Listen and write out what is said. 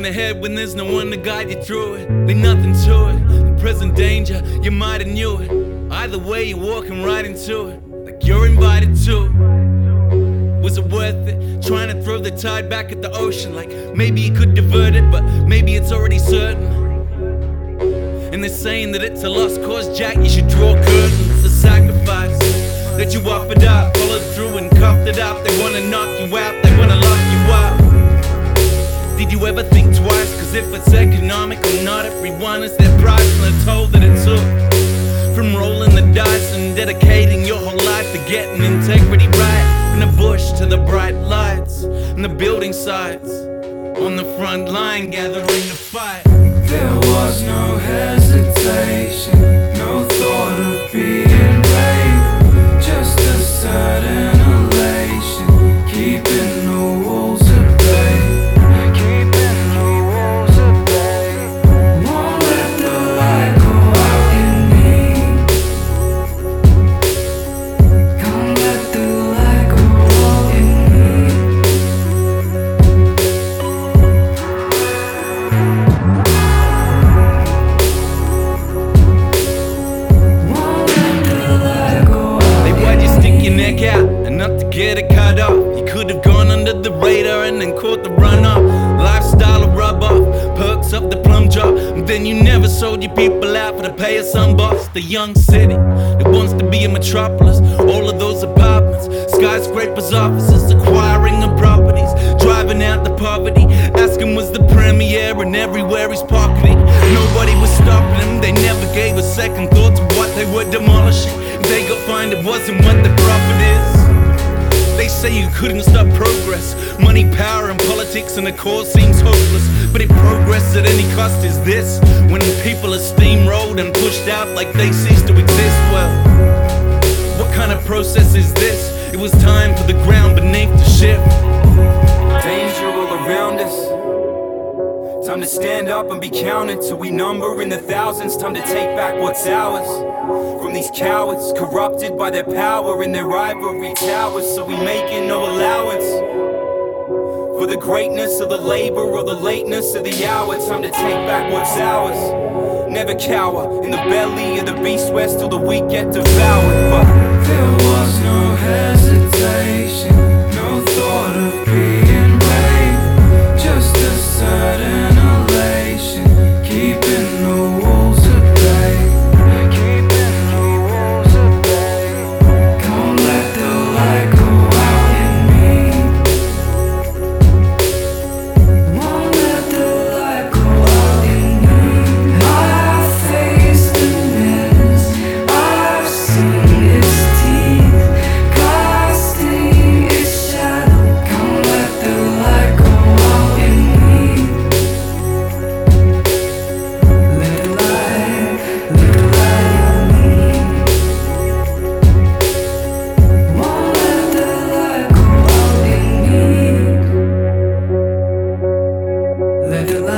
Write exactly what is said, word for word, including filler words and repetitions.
Going ahead when there's no one to guide you through it. There's nothing to it. The present danger, you might have knew it. Either way, you're walking right into it, like you're invited to it. Was it worth it? Trying to throw the tide back at the ocean, like maybe you could divert it, but maybe it's already certain. And they're saying that it's a lost cause, Jack, you should draw curtains. A sacrifice that you offered up, followed through and cuffed it up. They wanna knock you out, they wanna lock you up. Did you ever think twice? Cause if it's economic or not, everyone is their price. And they're told that it took from rolling the dice and dedicating your whole life to getting integrity right. From the bush to the bright lights and the building sites, on the front line gathering the fight. There was no hesitation, no thought of being brave, just a sudden elation, keeping the wolves at bay, keeping the wolves at bay. Won't let the light go out in me. Can't let the light go out in me. Neck out, enough to get it cut off. You could have gone under the radar and then caught the runoff. Lifestyle of rub off, perks of the plum job. And then you never sold your people out for the pay of some boss. The young city that wants to be a metropolis. All of those apartments, skyscrapers, offices, acquiring the properties, driving out the poverty. Asking was the premier and everywhere he's pocketing. Nobody was stopping him, they never gave a second thought to what they were demolishing. They got find it wasn't what the profit is. They say you couldn't stop progress. Money, power and politics and the cause seems hopeless. But if progress at any cost is this, when people are steamrolled and pushed out like they cease to exist, well, what kind of process is this? It was time for the ground beneath to shift. Danger all around us. Time to stand up and be counted till we number in the thousands. Time to take back what's ours from these cowards, corrupted by their power in their ivory towers. So we making no allowance for the greatness of the labor or the lateness of the hour. Time to take back what's ours. Never cower in the belly of the beast west till the weak get devoured. But there was no hesitation, no thought of being brave, just a sudden elation, keeping the wolves at bay, keeping the wolves at bay. Can't let the light go out in me. Won't let the light go out in me. I've faced the menace, I've seen its teeth, casting its shadow. Can't let the light go out in me. Let light, let light in me. Won't let the light go out in me. Let the light